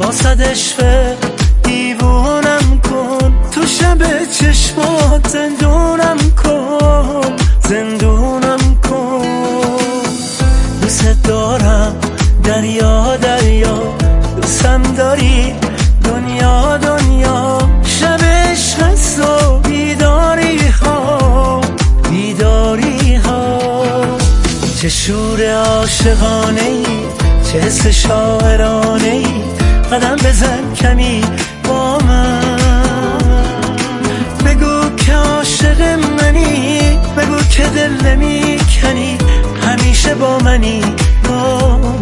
واسد عشق دیوونم کن، تو شب چشمات زندونم کن، زندونم کن. دوست دارم دریا دریا، دوستم داری دنیا دنیا. شب عشق هست و بیداری ها بیداری ها. چه شور عاشقانه ای، چه حس شاعرانه ای. قدم بزن کمی با من، بگو که عاشق منی، بگو که دل نمیکنی، همیشه با منی با من.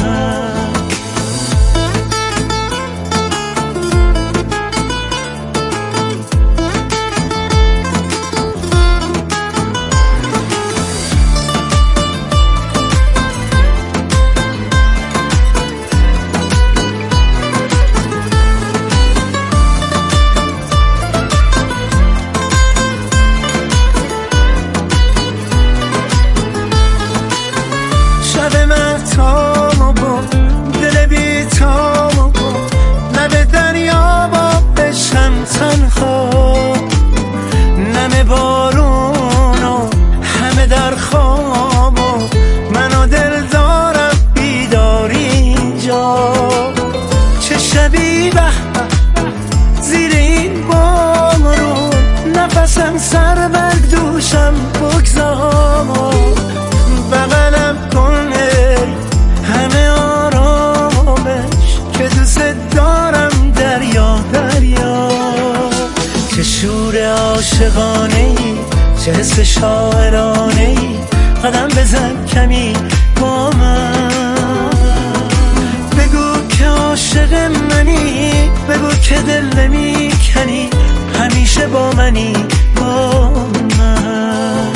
تامو با دل بی تامو با لب دریا با بشم تنها. نم بارونو همه در خوابو، منو دل دارم بیداری اینجا. چه شبی به زیر این بارون، نفسم سر بر دوشم بگذار. بغلم کن همه آرامش که دوست دارم دریا دریا. چه شور عاشقانه ای، چه حس شاعرانه ای. قدم بزن کمی با من، بگو که عاشق منی، بگو که دل نمیکنی، همیشه با منی با من.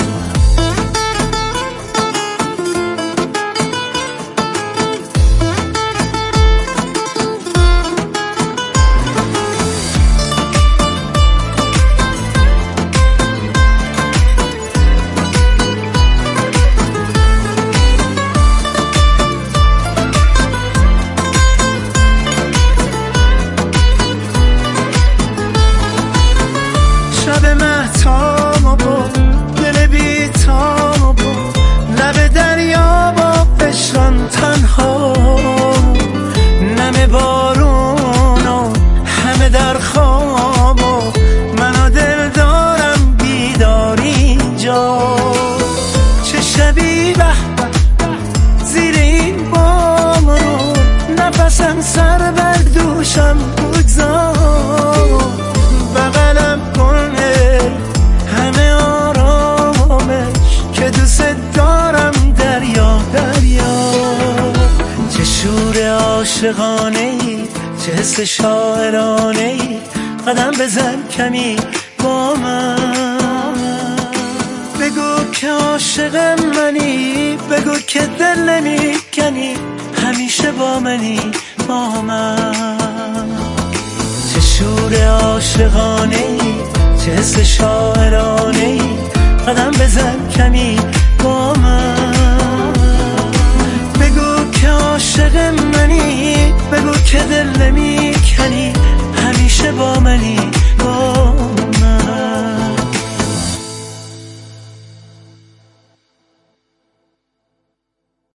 شب مهتامو با دل بی تامو با لب دریا با عشقم تنها. نم بارونو همه در خوابو، منو دل دارم بیداری اینجا. چه شبی به زیر این بارون، نفسم سر بر دوشم بگذار. بغلم کن همه آرامش که دوست دارم دریا دریا. چه شور عاشقانه ای، چه حس شاعرانه ای. قدم بزن کمی با من، بگو که عاشق منی، بگو که دل نمیکنی، همیشه با منی با من. چه شور عاشقانه ای، چه حس شاعرانه ای. قدم بزن کمی با من، بگو که عاشق منی، بگو که دل نمی